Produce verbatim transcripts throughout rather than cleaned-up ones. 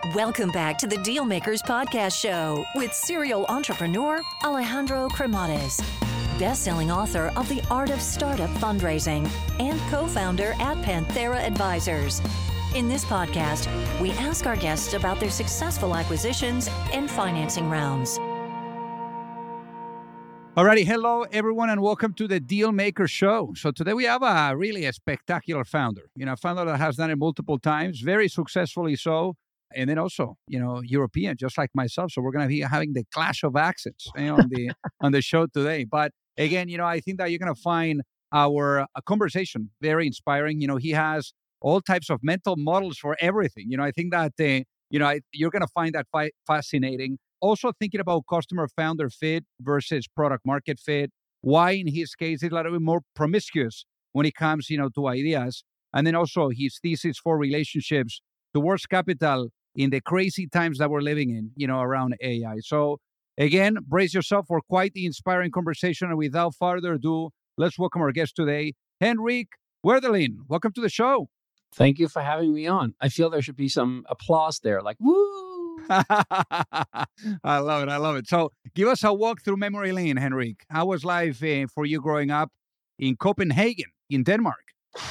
Welcome back to the Dealmakers Podcast Show with serial entrepreneur Alejandro Cremades, best-selling author of The Art of Startup Fundraising and co-founder at Panthera Advisors. In this podcast, we ask our guests about their successful acquisitions and financing rounds. Alrighty, hello everyone, and welcome to the Dealmaker Show. So today we have a really a spectacular founder. You know, a founder that has done it multiple times, very successfully so, and then also, you know, European, just like myself. So we're going to be having the clash of accents you know, on the on the show today. But again, you know, I think that you're going to find our uh, conversation very inspiring. You know, he has all types of mental models for everything. You know, I think that uh, you know I, you're going to find that fi- fascinating. Also thinking about customer founder fit versus product market fit. Why in his case is a little bit more promiscuous when it comes, you know, to ideas. And then also his thesis for relationships towards capital in the crazy times that we're living in, you know, around A I. So again, brace yourself for quite the inspiring conversation. And without further ado, let's welcome our guest today, Henrik Werdelin. Welcome to the show. Thank you for having me on. I feel there should be some applause there, like, woo! I love it. I love it. So give us a walk through memory lane, Henrik. How was life uh, for you growing up in Copenhagen, in Denmark?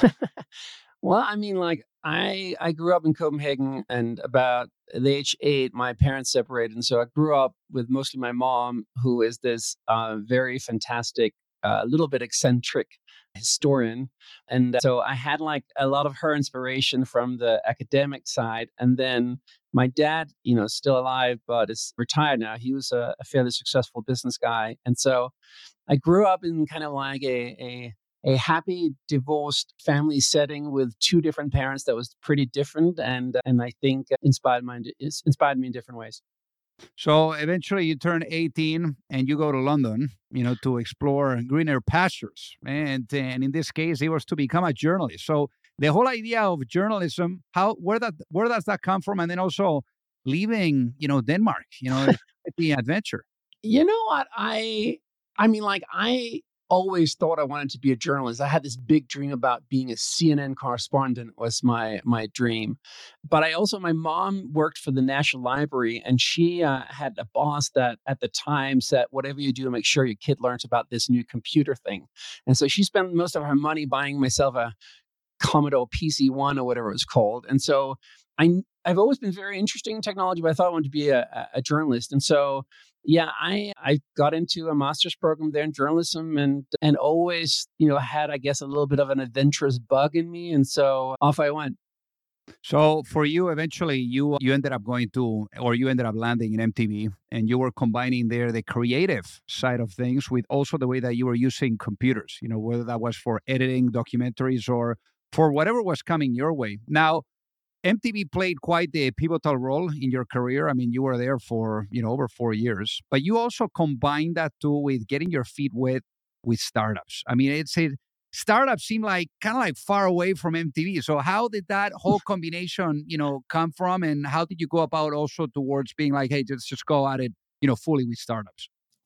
Well, I mean, like, I I grew up in Copenhagen, and about the age eight, my parents separated. And so I grew up with mostly my mom, who is this uh, very fantastic, a uh, little bit eccentric historian. And uh, so I had like a lot of her inspiration from the academic side. And then my dad, you know, still alive, but is retired now. He was a, a fairly successful business guy. And so I grew up in kind of like a, a a happy divorced family setting with two different parents that was pretty different, and and I think inspired my inspired me in different ways. So eventually you turn eighteen and you go to London, you know, to explore greener pastures. And and in this case, it was to become a journalist. So the whole idea of journalism, how where that where does that come from? And then also leaving, you know, Denmark, you know, the adventure. You know what? I I mean, like I always thought I wanted to be a journalist. I had this big dream about being a C N N correspondent was my my dream. But I also, my mom worked for the National Library, and she uh, had a boss that at the time said, whatever you do, make sure your kid learns about this new computer thing. And so she spent most of her money buying myself a Commodore P C one or whatever it was called. And so I, I've always been very interested in technology, but I thought I wanted to be a, a journalist. And so, yeah, I, I got into a master's program there in journalism, and and always, you know, had, I guess, a little bit of an adventurous bug in me. And so off I went. So for you, eventually you you ended up going to, or you ended up landing in M T V, and you were combining there the creative side of things with also the way that you were using computers, you know, whether that was for editing documentaries or for whatever was coming your way. Now, M T V played quite a pivotal role in your career. I mean, you were there for, you know, over four years, but you also combined that too with getting your feet wet with startups. I mean, it's a startups seem like kind of like far away from M T V. So how did that whole combination, you know, come from, and how did you go about also towards being like, hey, let's just go at it, you know, fully with startups?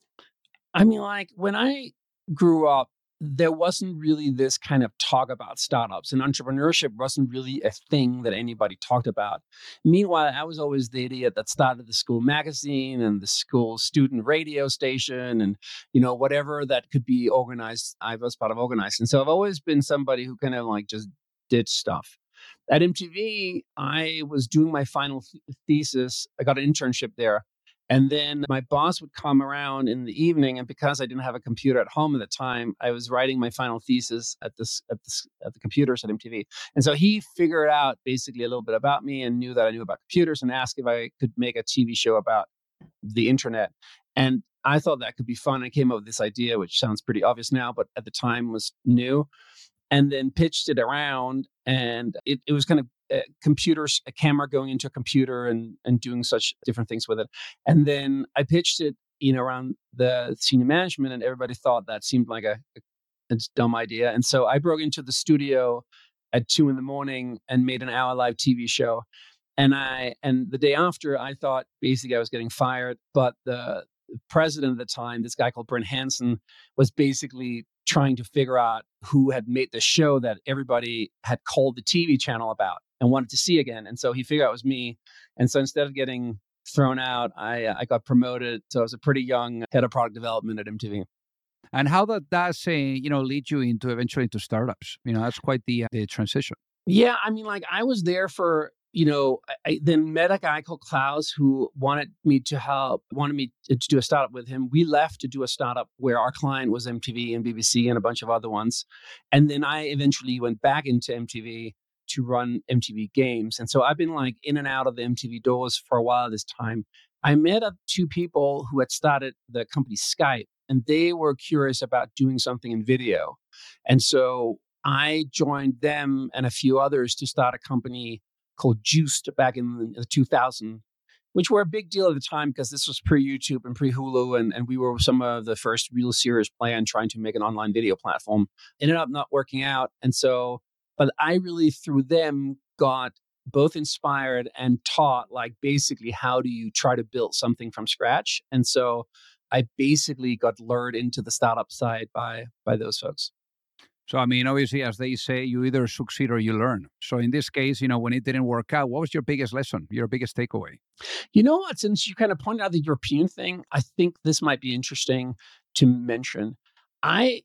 I mean, like when I grew up, there wasn't really this kind of talk about startups, and entrepreneurship wasn't really a thing that anybody talked about. Meanwhile, I was always the idiot that started the school magazine and the school student radio station, and, you know, whatever that could be organized, I was part of organizing. So I've always been somebody who kind of like just did stuff. At M T V, I was doing my final th- thesis. I got an internship there. And then my boss would come around in the evening, and because I didn't have a computer at home at the time, I was writing my final thesis at this at this at the computers at M T V. And so he figured out basically a little bit about me and knew that I knew about computers, and asked if I could make a T V show about the internet. And I thought that could be fun. I came up with this idea, which sounds pretty obvious now, but at the time was new. And then pitched it around, and it, it was kind of uh, computers, a camera going into a computer and and doing such different things with it. And then I pitched it, you know, around the senior management, and everybody thought that seemed like a, a, a dumb idea. And so I broke into the studio at two in the morning and made an hour live T V show. And I and the day after, I thought basically I was getting fired, but the president at the time, this guy called Brent Hansen, was basically trying to figure out who had made the show that everybody had called the T V channel about. and wanted to see again. And so he figured out it was me. And so instead of getting thrown out, I uh, I got promoted. So I was a pretty young head of product development at M T V. And how that does, uh, you know, lead you into eventually into startups? You know, that's quite the uh, the transition. Yeah, I mean, like I was there for, you know, I, I then met a guy called Klaus who wanted me to help, wanted me to do a startup with him. We left to do a startup where our client was M T V and B B C and a bunch of other ones. And then I eventually went back into M T V to run M T V Games. And so I've been like in and out of the M T V doors for a while this time. I met up two people who had started the company Skype, and they were curious about doing something in video. And so I joined them and a few others to start a company called Juiced back in the two thousands, which were a big deal at the time because this was pre-YouTube and pre-Hulu, and, and we were some of the first real serious plan trying to make an online video platform. Ended up not working out. And so, but I really, through them, got both inspired and taught, like, basically, how do you try to build something from scratch? And so I basically got lured into the startup side by by those folks. So, I mean, obviously, as they say, you either succeed or you learn. So in this case, you know, when it didn't work out, what was your biggest lesson, your biggest takeaway? You know what? Since you kind of pointed out the European thing, I think this might be interesting to mention. I,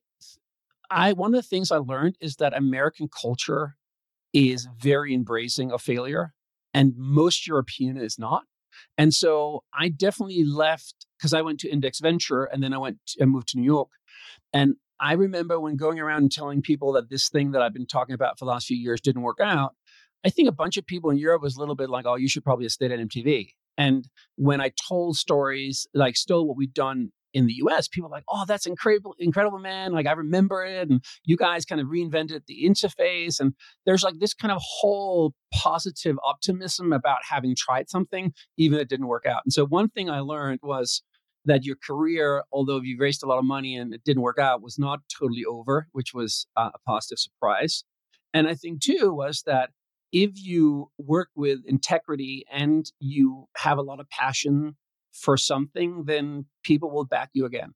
I one of the things I learned is that American culture is very embracing of failure, and most European is not. And so I definitely left because I went to Index Venture, and then I went to, I moved to New York. And I remember when going around and telling people that this thing that I've been talking about for the last few years didn't work out, I think a bunch of people in Europe was a little bit like, oh, you should probably have stayed at M T V. And when I told stories, like still what we've done in the U S, people were like, oh, that's incredible, incredible, man. Like, I remember it. And you guys kind of reinvented the interface. And there's like this kind of whole positive optimism about having tried something, even if it didn't work out. And so one thing I learned was that your career, although you raised a lot of money and it didn't work out, was not totally over, which was uh, a positive surprise. And I think too was that if you work with integrity and you have a lot of passion for something, then people will back you again.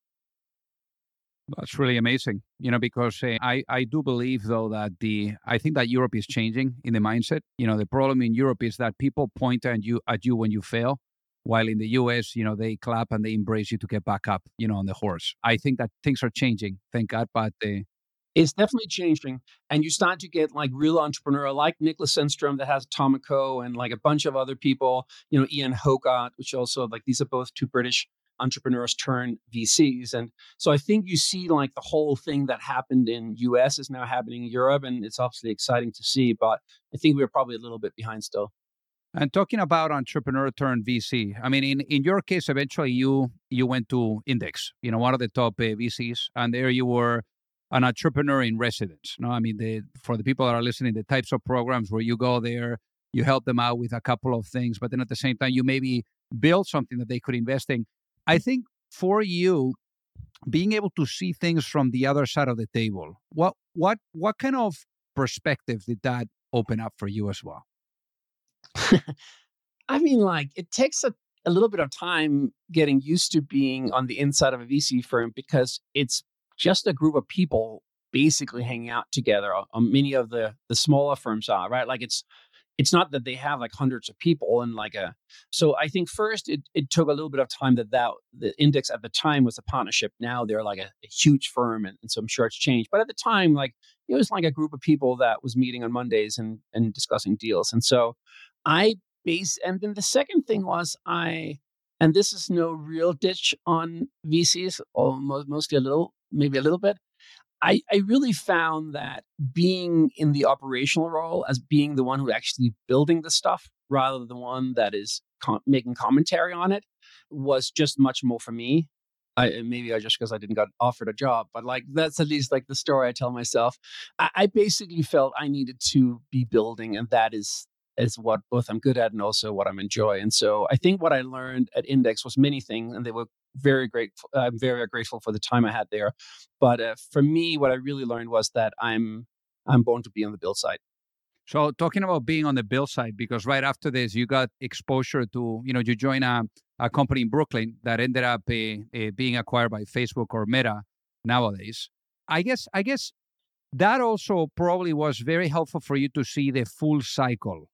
That's really amazing, you know, because uh, I, I do believe, though, that the I think that Europe is changing in the mindset. You know, the problem in Europe is that people point at you at you when you fail, while in the U S, you know, they clap and they embrace you to get back up, you know, on the horse. I think that things are changing, thank God, but uh, it's definitely changing. And you start to get like real entrepreneur like Nicholas Sundstrom that has Atomico and like a bunch of other people, you know, Ian Hogarth, which also like these are both two British entrepreneurs turned V Cs. And so I think you see like the whole thing that happened in U S is now happening in Europe. And it's obviously exciting to see, but I think we're probably a little bit behind still. And talking about entrepreneur turned V C, I mean, in, in your case, eventually you you went to Index, you know, one of the top uh, V Cs, and there you were an entrepreneur in residence. No, I mean, the, for the people that are listening, the types of programs where you go there, you help them out with a couple of things, but then at the same time, you maybe build something that they could invest in. I think for you, being able to see things from the other side of the table, what what what kind of perspective did that open up for you as well? I mean, like, it takes a, a little bit of time getting used to being on the inside of a V C firm because it's just a group of people basically hanging out together. Uh, many of the the smaller firms are, right? Like, it's it's not that they have like hundreds of people and like a. So I think first it it took a little bit of time that that the Index at the time was a partnership. Now they're like a, a huge firm, and, and so I'm sure it's changed. But at the time, like, it was like a group of people that was meeting on Mondays and and discussing deals. And so I base, and then the second thing was I, and this is no real ditch on V Cs, or mo- mostly a little, maybe a little bit. I, I really found that being in the operational role as being the one who actually building the stuff rather than the one that is com- making commentary on it was just much more for me. I, maybe I just because I didn't got offered a job, but like that's at least like the story I tell myself. I, I basically felt I needed to be building, and that is is what both I'm good at and also what I'm enjoy. And so I think what I learned at Index was many things, and they were very grateful. I'm very, very grateful for the time I had there. But uh, for me, what I really learned was that I'm I'm born to be on the build side. So talking about being on the build side, because right after this, you got exposure to, you know, you joined a, a company in Brooklyn that ended up uh, uh, being acquired by Facebook or Meta nowadays. I guess, I guess that also probably was very helpful for you to see the full cycle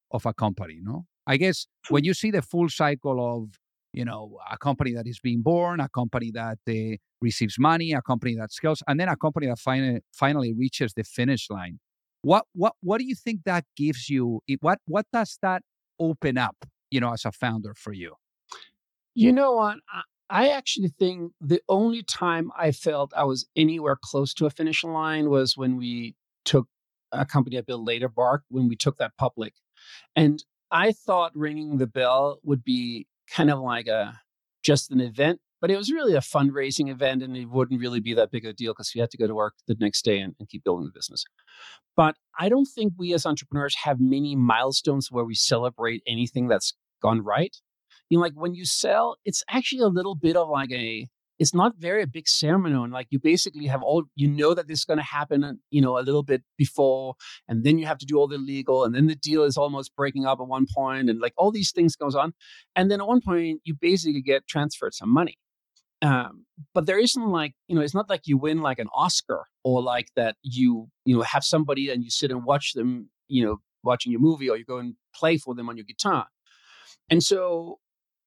of a company, no? I guess when you see the full cycle of, you know, a company that is being born, a company that uh, receives money, a company that scales, and then a company that finally finally reaches the finish line. What what what do you think that gives you? It- What what does that open up, you know, as a founder for you? You know what? I, I actually think the only time I felt I was anywhere close to a finish line was when we took a company I built later, Bark, when we took that public. And I thought ringing the bell would be kind of like a just an event, but it was really a fundraising event, and it wouldn't really be that big a deal because we had to go to work the next day and, and keep building the business. But I don't think we as entrepreneurs have many milestones where we celebrate anything that's gone right. You know, like when you sell, it's actually a little bit of like a, it's not very a big ceremony. Like you basically have all, you know that this is going to happen, uh, you know, a little bit before, and then you have to do all the legal, and then the deal is almost breaking up at one point, and like all these things goes on. And then at one point, you basically get transferred some money. Um, but there isn't like, you know, it's not like you win like an Oscar or like that you, you know, have somebody and you sit and watch them, you know, watching your movie, or you go and play for them on your guitar. And so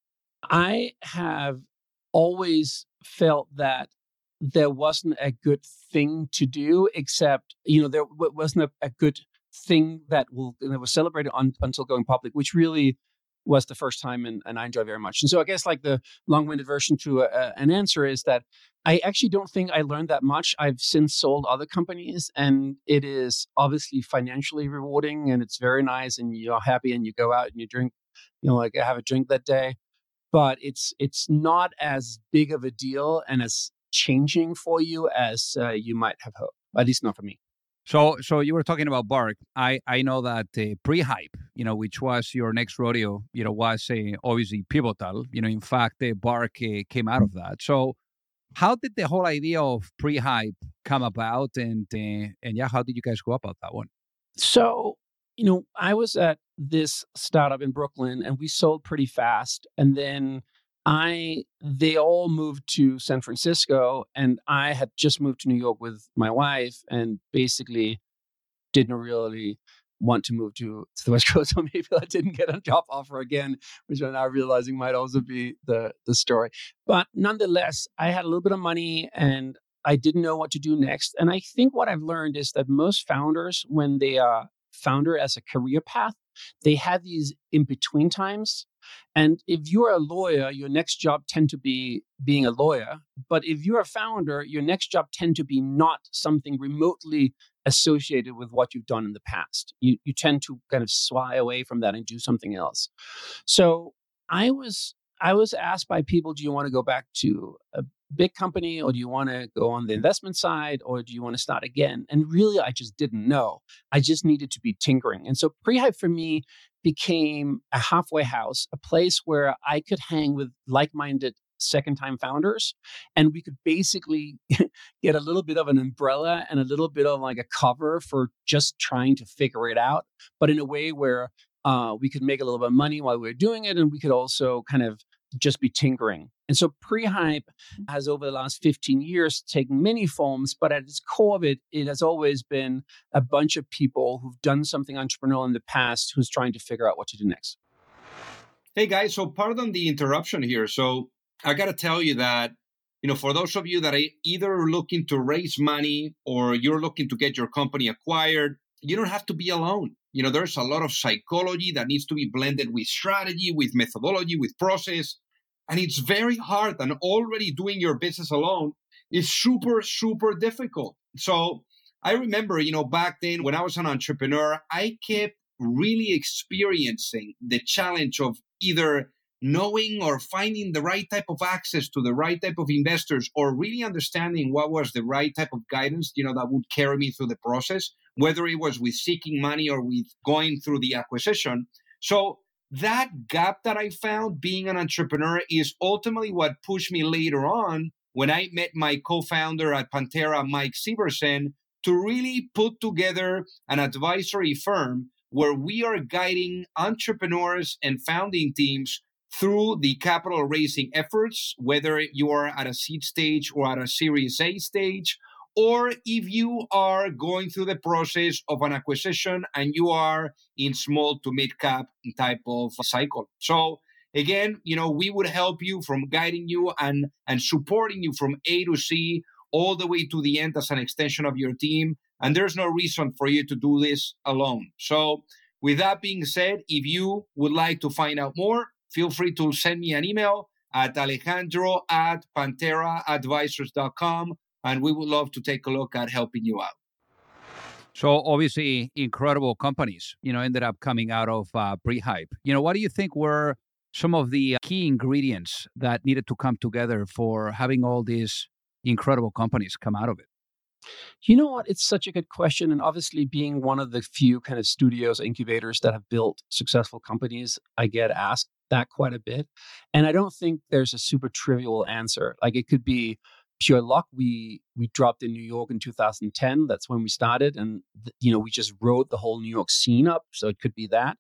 I have always felt that there wasn't a good thing to do, except, you know, there w- wasn't a, a good thing that will that was celebrated on, until going public, which really was the first time, and, and I enjoy very much. And so I guess like the long-winded version to a, a, an answer is that I actually don't think I learned that much. I've since sold other companies, and it is obviously financially rewarding, and it's very nice, and you're happy, and you go out and you drink, you know, like have a drink that day. But it's it's not as big of a deal and as changing for you as uh, you might have hoped. At least not for me. So, so you were talking about Bark. I, I know that uh, pre-hype, you know, which was your next rodeo, you know, was uh, obviously pivotal. You know, in fact, uh, Bark uh, came out of that. So, how did the whole idea of pre-hype come about, and uh, and yeah, how did you guys go about that one? So, you know, I was at this startup in Brooklyn, and we sold pretty fast. And then I, they all moved to San Francisco, and I had just moved to New York with my wife, and basically didn't really want to move to, to the West Coast. So maybe I didn't get a job offer again, which I'm now realizing might also be the, the story. But nonetheless, I had a little bit of money, and I didn't know what to do next. And I think what I've learned is that most founders, when they are founder as a career path, they have these in between times. And if you're a lawyer, your next job tend to be being a lawyer. But if you're a founder, your next job tend to be not something remotely associated with what you've done in the past. You you tend to kind of sway away from that and do something else. So I was I was asked by people, do you want to go back to a big company, or do you want to go on the investment side, or do you want to start again? And really, I just didn't know. I just needed to be tinkering. And so Prehype for me became a halfway house, a place where I could hang with like-minded second-time founders, and we could basically get a little bit of an umbrella and a little bit of like a cover for just trying to figure it out, but in a way where uh, we could make a little bit of money while we were doing it, and we could also kind of just be tinkering. And so Prehype has, over the last fifteen years, taken many forms, but at its core of it, it has always been a bunch of people who've done something entrepreneurial in the past who's trying to figure out what to do next. Hey guys, so pardon the interruption here. So I got to tell you that, you know, for those of you that are either looking to raise money or you're looking to get your company acquired, you don't have to be alone. You know, there's a lot of psychology that needs to be blended with strategy, with methodology, with process. And it's very hard. And already doing your business alone is super, super difficult. So I remember, you know, back then when I was an entrepreneur, I kept really experiencing the challenge of either knowing or finding the right type of access to the right type of investors, or really understanding what was the right type of guidance, you know, that would carry me through the process, whether it was with seeking money or with going through the acquisition. So that gap that I found being an entrepreneur is ultimately what pushed me later on when I met my co-founder at Pantera, Mike Severson, to really put together an advisory firm where we are guiding entrepreneurs and founding teams through the capital raising efforts, whether you are at a seed stage or at a Series A stage, or if you are going through the process of an acquisition and you are in small to mid cap type of cycle. So again, you know, we would help you from guiding you and, and supporting you from A to C all the way to the end as an extension of your team. And there's no reason for you to do this alone. So with that being said, if you would like to find out more, feel free to send me an email at Alejandro at Pantera Advisors dot com, and we would love to take a look at helping you out. So obviously, incredible companies, you know, ended up coming out of uh, pre-hype. You know, what do you think were some of the key ingredients that needed to come together for having all these incredible companies come out of it? You know what? It's such a good question. And obviously, being one of the few kind of studios, incubators that have built successful companies, I get asked that quite a bit. And I don't think there's a super trivial answer. Like it could be pure luck. We we dropped in New York in two thousand ten. That's when we started. And, th- you know, we just rode the whole New York scene up. So it could be that.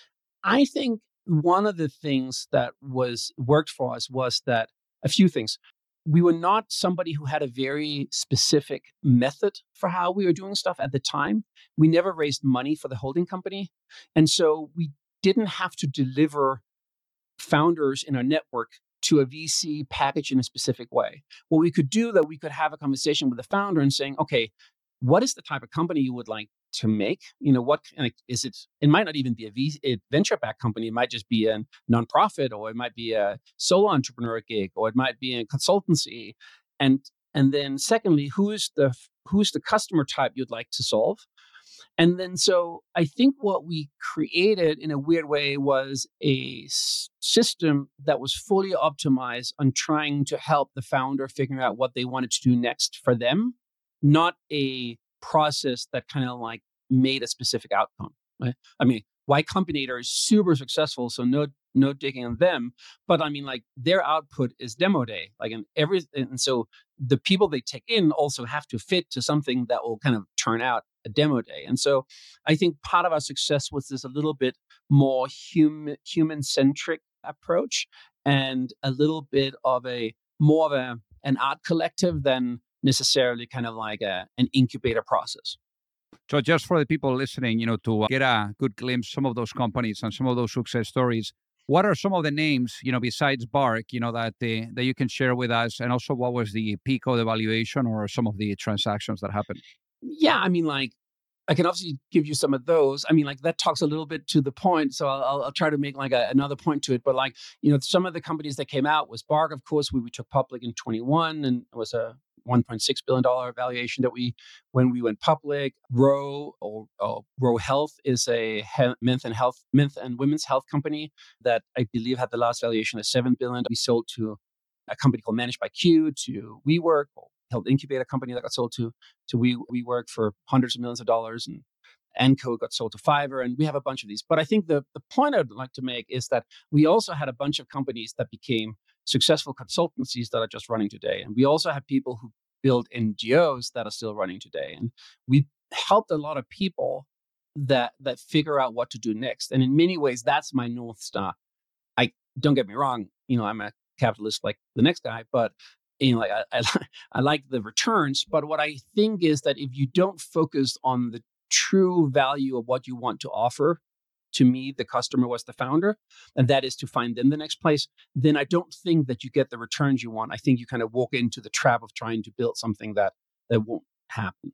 I think one of the things that was worked for us was that a few things. We were not somebody who had a very specific method for how we were doing stuff at the time. We never raised money for the holding company. And so we didn't have to deliver founders in our network to a V C package in a specific way. What we could do that we could have a conversation with the founder and saying, okay, what is the type of company you would like to make? You know, what like, is it? It might not even be a, v, a venture-backed company. It might just be a nonprofit, or it might be a solo entrepreneur gig, or it might be a consultancy. And and then secondly, who is the who's the customer type you'd like to solve? And then so I think what we created in a weird way was a s- system that was fully optimized on trying to help the founder figure out what they wanted to do next for them, not a process that kind of like made a specific outcome. Right? I mean, Y Combinator is super successful, so no no digging on them. But I mean, like their output is demo day, like in every, and so the people they take in also have to fit to something that will kind of turn out a demo day. And so I think part of our success was this a little bit more human human centric approach, and a little bit of a more of a an art collective than necessarily kind of like a, an incubator process. So just for the people listening, you know, to get a good glimpse some of those companies and some of those success stories, what are some of the names, you know, besides Bark, you know, that the, that you can share with us? And also, what was the peak of the valuation or some of the transactions that happened? Yeah, I mean, like, I can obviously give you some of those. I mean, like that talks a little bit to the point, so I'll, I'll try to make like a, another point to it. But like, you know, some of the companies that came out was Bark, of course. We, we took public in twenty-one, and it was a one point six billion dollars valuation that we when we went public. Row or, or Row Health is a he- men's and health, men's and women's health company that I believe had the last valuation of seven billion dollars. We sold to a company called Managed by Q, to WeWork, Health Incubator company that got sold to to We WeWork for hundreds of millions of dollars, and Enco got sold to Fiverr, and we have a bunch of these. But I think the the point I'd like to make is that we also had a bunch of companies that became successful consultancies that are just running today, and we also have people who build N G Os that are still running today, and we helped a lot of people that that figure out what to do next. And in many ways, that's my North Star. I don't get me wrong, you know, I'm a capitalist like the next guy, but you know, like I, I, I like the returns, but what I think is that if you don't focus on the true value of what you want to offer, to me, the customer was the founder, and that is to find them the next place, then I don't think that you get the returns you want. I think you kind of walk into the trap of trying to build something that that won't happen.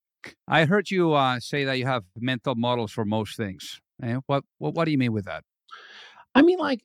I heard you uh, say that you have mental models for most things. Eh? What, what what do you mean with that? I mean, like,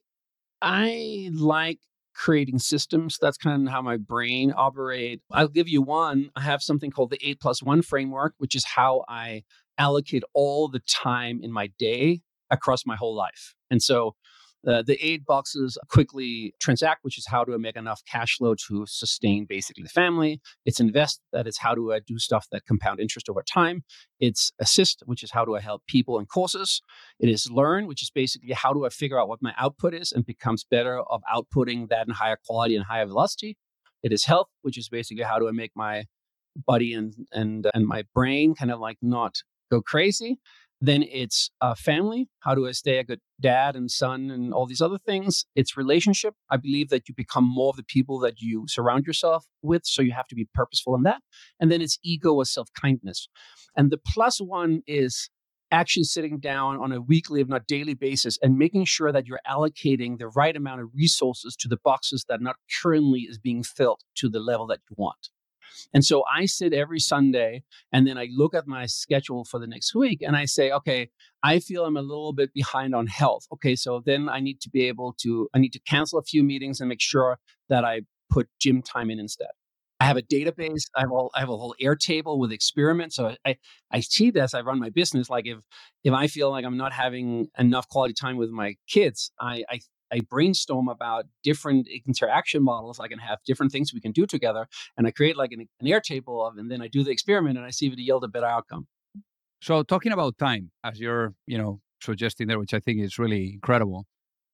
I like creating systems. That's kind of how my brain operates. I'll give you one. I have something called the eight plus one framework, which is how I allocate all the time in my day across my whole life. And so uh, the eight boxes: quickly transact, which is how do I make enough cash flow to sustain basically the family. It's invest, that is how do I do stuff that compound interest over time. It's assist, which is how do I help people and courses. It is learn, which is basically how do I figure out what my output is and becomes better of outputting that in higher quality and higher velocity. It is health, which is basically how do I make my body and and and my brain kind of like not go crazy. Then it's uh, family. How do I stay a good dad and son and all these other things? It's relationship. I believe that you become more of the people that you surround yourself with. So you have to be purposeful in that. And then it's ego or self-kindness. And the plus one is actually sitting down on a weekly, if not daily basis and making sure that you're allocating the right amount of resources to the boxes that not currently is being filled to the level that you want. And so I sit every Sunday and then I look at my schedule for the next week and I say, okay, I feel I'm a little bit behind on health. Okay, so then I need to be able to, I need to cancel a few meetings and make sure that I put gym time in instead. I have a database. I have, all, I have a whole Airtable with experiments. So I, I see this. I run my business. Like if if I feel like I'm not having enough quality time with my kids, I, I I brainstorm about different interaction models. I can have different things we can do together. And I create like an, an Airtable of, and then I do the experiment and I see if it yield a better outcome. So talking about time, as you're, you know, suggesting there, which I think is really incredible.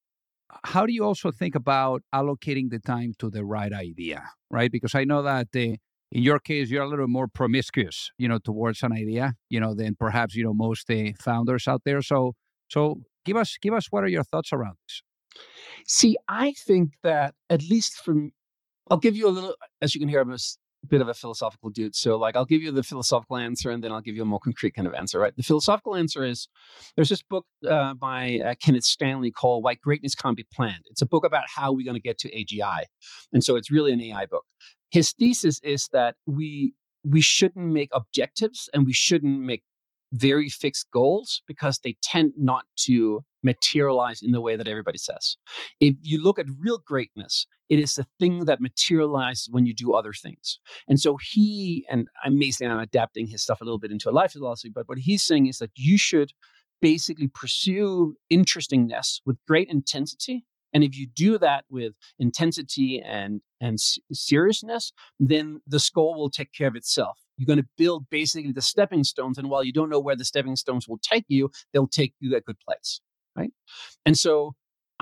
How do you also think about allocating the time to the right idea, right? Because I know that uh, in your case, you're a little more promiscuous, you know, towards an idea, you know, than perhaps, you know, most uh, founders out there. So, so give us, give us, what are your thoughts around this? See, I think that at least from, I'll give you a little, as you can hear, I'm a bit of a philosophical dude. So like, I'll give you the philosophical answer and then I'll give you a more concrete kind of answer, right? The philosophical answer is, there's this book uh, by uh, Kenneth Stanley called Why Greatness Can't Be Planned. It's a book about how we're going to get to A G I. And so it's really an A I book. His thesis is that we we shouldn't make objectives and we shouldn't make very fixed goals because they tend not to materialize in the way that everybody says. If you look at real greatness, it is the thing that materializes when you do other things. And so he, and I'm basically I'm adapting his stuff a little bit into a life philosophy, but what he's saying is that you should basically pursue interestingness with great intensity. And if you do that with intensity and, and seriousness, then the score will take care of itself. You're going to build basically the stepping stones. And while you don't know where the stepping stones will take you, they'll take you to a good place, right? And so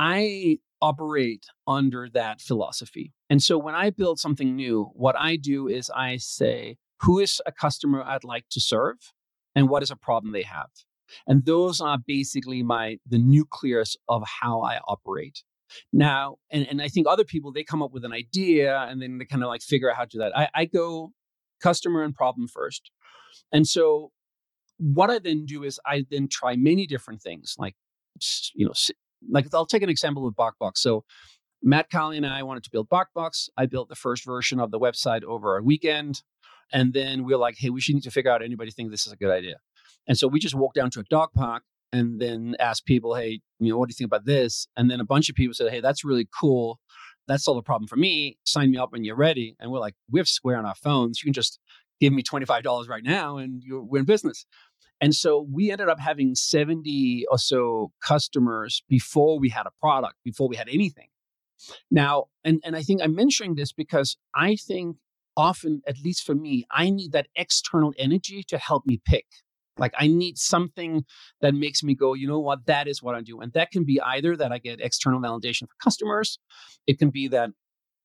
I operate under that philosophy. And so when I build something new, what I do is I say, who is a customer I'd like to serve? And what is a problem they have? And those are basically my the nucleus of how I operate. Now, and, and I think other people, they come up with an idea and then they kind of like figure out how to do that. I, I go customer and problem first. And so what I then do is I then try many different things, like, you know, like I'll take an example with BarkBox. So Matt Colley and I wanted to build BarkBox. I built the first version of the website over a weekend. And then we we're like, hey, we should need to figure out anybody think this is a good idea. And so we just walked down to a dog park and then asked people, hey, you know, what do you think about this? And then a bunch of people said, hey, that's really cool. That's solved a problem for me. Sign me up when you're ready. And we're like, we have Square on our phones. You can just give me twenty-five dollars right now and you're, we're in business. And so we ended up having seventy or so customers before we had a product, before we had anything. Now, and, and I think I'm mentioning this because I think often, at least for me, I need that external energy to help me pick. Like I need something that makes me go, you know what, that is what I do. And that can be either that I get external validation for customers. It can be that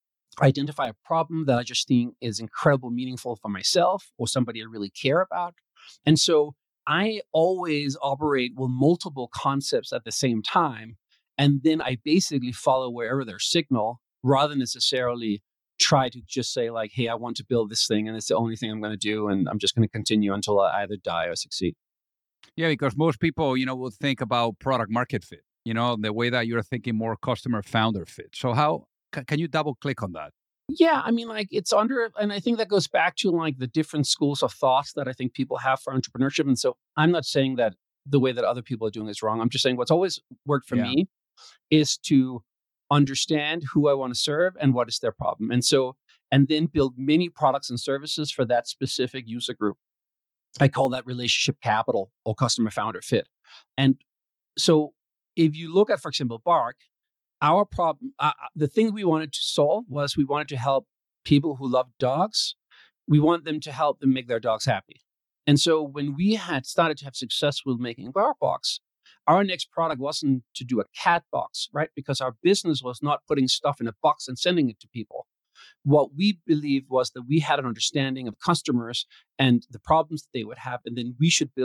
I identify a problem that I just think is incredibly meaningful for myself or somebody I really care about. And so I always operate with multiple concepts at the same time. And then I basically follow wherever there's signal rather than necessarily try to just say like, hey, I want to build this thing and it's the only thing I'm going to do. And I'm just going to continue until I either die or succeed. Yeah, because most people, you know, will think about product market fit, you know, the way that you're thinking more customer founder fit. So how c- can you double click on that? Yeah, I mean, like it's under, and I think that goes back to like the different schools of thoughts that I think people have for entrepreneurship. And so I'm not saying that the way that other people are doing is wrong. I'm just saying what's always worked for yeah. me is to understand who I want to serve and what is their problem. And so, and then build many products and services for that specific user group. I call that relationship capital or customer founder fit. And so if you look at, for example, Bark, our problem, uh, the thing we wanted to solve was we wanted to help people who love dogs. We want them to help them make their dogs happy. And so when we had started to have success with making BarkBox, our next product wasn't to do a cat box, right? Because our business was not putting stuff in a box and sending it to people. What we believed was that we had an understanding of customers and the problems that they would have, and then we should build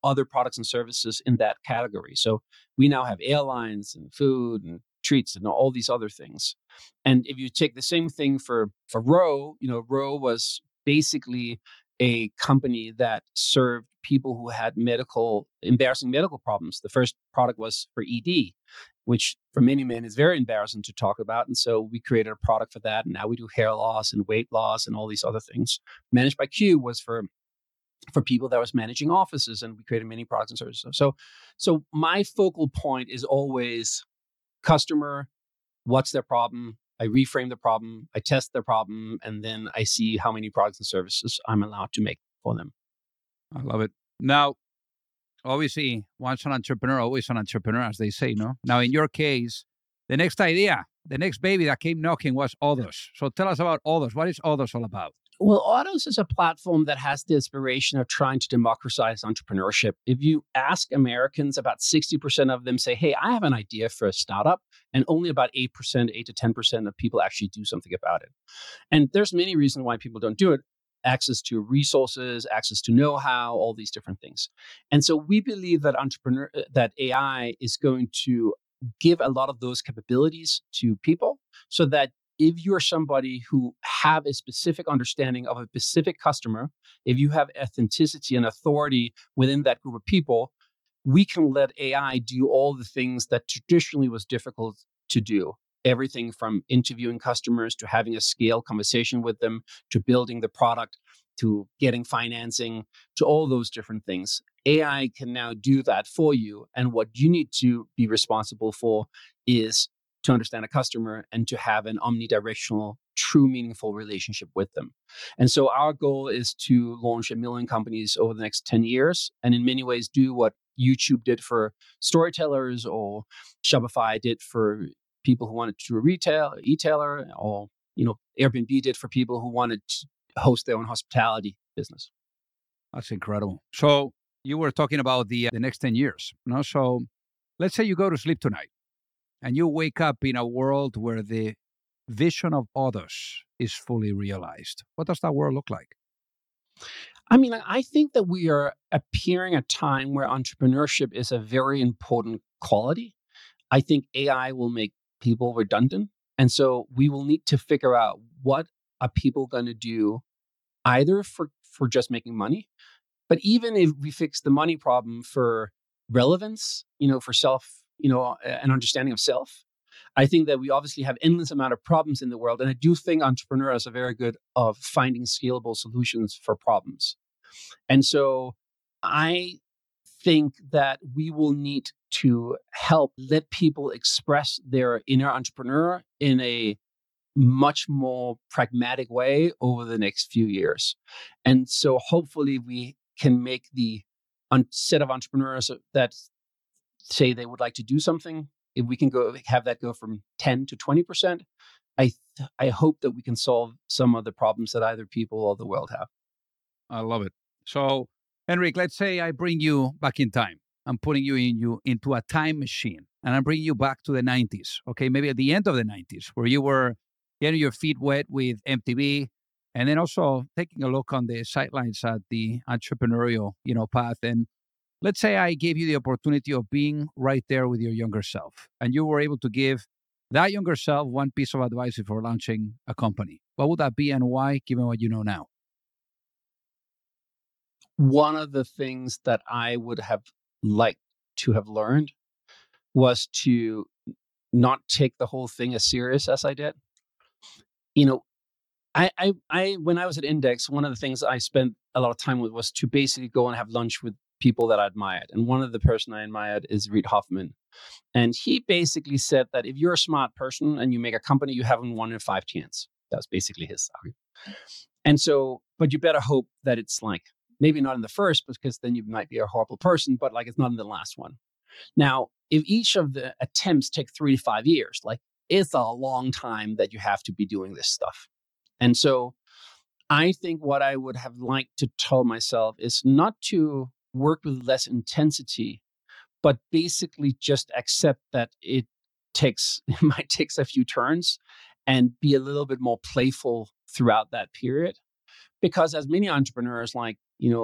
other products and services in that category. So we now have airlines and food and treats and all these other things. And if you take the same thing for for Ro, you know, Ro was basically a company that served people who had medical, embarrassing medical problems. The first product was for E D, which for many men is very embarrassing to talk about. And so we created a product for that. And now we do hair loss and weight loss and all these other things. Managed by Q was for for people that was managing offices, and we created many products and services. So, so my focal point is always customer, what's their problem? I reframe the problem, I test their problem, and then I see how many products and services I'm allowed to make for them. I love it. Now, obviously, once an entrepreneur, always an entrepreneur, as they say, no? Now, in your case, the next idea, the next baby that came knocking was Othos. So tell us about Othos. What is Othos all about? Well, Othos is a platform that has the inspiration of trying to democratize entrepreneurship. If you ask Americans, about sixty percent of them say, hey, I have an idea for a startup, and only about eight percent, eight to ten percent of people actually do something about it. And there's many reasons why people don't do it. Access to resources, access to know-how, all these different things. And so we believe that entrepreneur, that A I is going to give a lot of those capabilities to people so that if you're somebody who have a specific understanding of a specific customer, if you have authenticity and authority within that group of people, we can let A I do all the things that traditionally was difficult to do. Everything from interviewing customers to having a scale conversation with them, to building the product, to getting financing, to all those different things. A I can now do that for you. And what you need to be responsible for is to understand a customer and to have an omnidirectional, true, meaningful relationship with them. And so our goal is to launch a million companies over the next ten years, and in many ways do what YouTube did for storytellers, or Shopify did for people who wanted to do a retail, e-tailer, or you know, Airbnb did for people who wanted to host their own hospitality business. That's incredible. So you were talking about the uh, the next ten years. You know? So let's say you go to sleep tonight and you wake up in a world where the vision of Othos is fully realized. What does that world look like? I mean, I think that we are appearing a time where entrepreneurship is a very important quality. I think A I will make people redundant. And so we will need to figure out what are people going to do either for, for just making money, but even if we fix the money problem for relevance, you know, for self, you know, an understanding of self, I think that we obviously have endless amount of problems in the world. And I do think entrepreneurs are very good of finding scalable solutions for problems. And so I think that we will need to help let people express their inner entrepreneur in a much more pragmatic way over the next few years. And so hopefully we can make the un- set of entrepreneurs that say they would like to do something, if we can go have that go from ten to twenty percent, I th- I hope that we can solve some of the problems that either people or the world have. I love it. So, Henrik, let's say I bring you back in time. I'm putting you in you into a time machine, and I'm bringing you back to the nineties. Okay, maybe at the end of the nineties, where you were getting your feet wet with M T V, and then also taking a look on the sidelines at the entrepreneurial, you know, path. And let's say I gave you the opportunity of being right there with your younger self, and you were able to give that younger self one piece of advice before launching a company. What would that be, and why, given what you know now? One of the things that I would have liked to have learned was to not take the whole thing as serious as I did. You know, I, I, I, when I was at Index, one of the things I spent a lot of time with was to basically go and have lunch with people that I admired. And one of the person I admired is Reid Hoffman. And he basically said that if you're a smart person and you make a company, you have a one in five chance. That was basically his argument. And so, but you better hope that it's like, maybe not in the first, because then you might be a horrible person, but like it's not in the last one. Now, if each of the attempts take three to five years, like it's a long time that you have to be doing this stuff. And so I think what I would have liked to tell myself is not to work with less intensity, but basically just accept that it takes, it might take a few turns, and be a little bit more playful throughout that period. Because as many entrepreneurs, like, you know,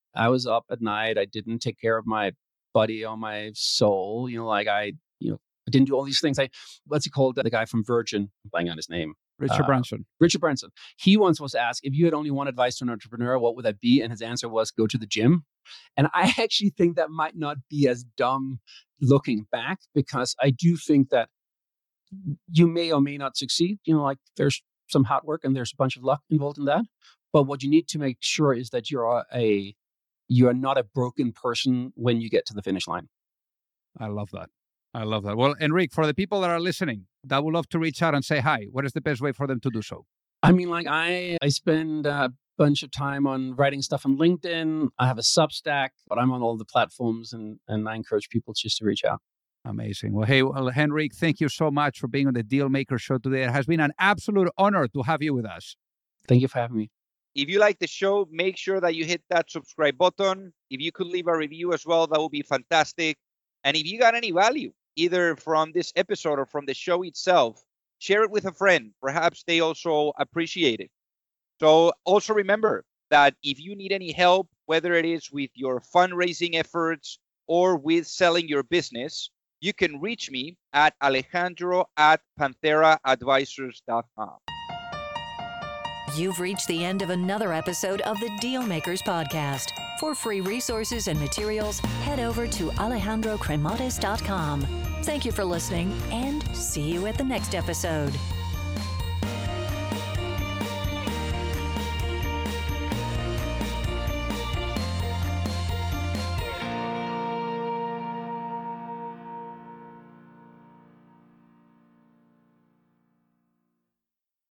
I was up at night. I didn't take care of my body or my soul. You know, like I, you know, I didn't do all these things. I, what's he called? The guy from Virgin, I'm blanking on his name. Richard Uh, Branson. Richard Branson. He once was asked, if you had only one advice to an entrepreneur, what would that be? And his answer was, go to the gym. And I actually think that might not be as dumb looking back, because I do think that you may or may not succeed. You know, like there's some hard work and there's a bunch of luck involved in that. But what you need to make sure is that you're a you're not a broken person when you get to the finish line. I love that. I love that. Well, Enrique, for the people that are listening that would love to reach out and say hi, what is the best way for them to do so? I mean, like I I spend a bunch of time on writing stuff on LinkedIn. I have a Substack, but I'm on all the platforms, and and I encourage people just to reach out. Amazing. Well, hey, well, Henrik, thank you so much for being on the Dealmaker Show today. It has been an absolute honor to have you with us. Thank you for having me. If you like the show, make sure that you hit that subscribe button. If you could leave a review as well, that would be fantastic. And if you got any value, either from this episode or from the show itself, share it with a friend. Perhaps they also appreciate it. So also remember that if you need any help, whether it is with your fundraising efforts or with selling your business, you can reach me at Alejandro at Panthera Advisors dot com. You've reached the end of another episode of the Dealmakers Podcast. For free resources and materials, head over to Alejandro Cremades dot com. Thank you for listening, and see you at the next episode.